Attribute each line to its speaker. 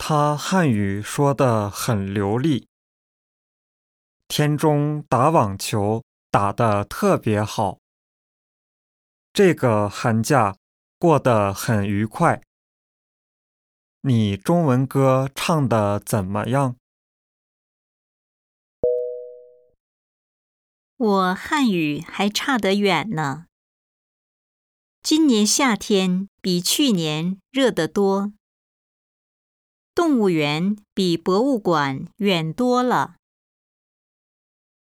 Speaker 1: 他汉语说得很流利。天中打网球打得特别好。这个寒假过得很愉快。你中文歌唱得怎么样？
Speaker 2: 我汉语还差得远呢。今年夏天比去年热得多。动物园比博物馆远多了。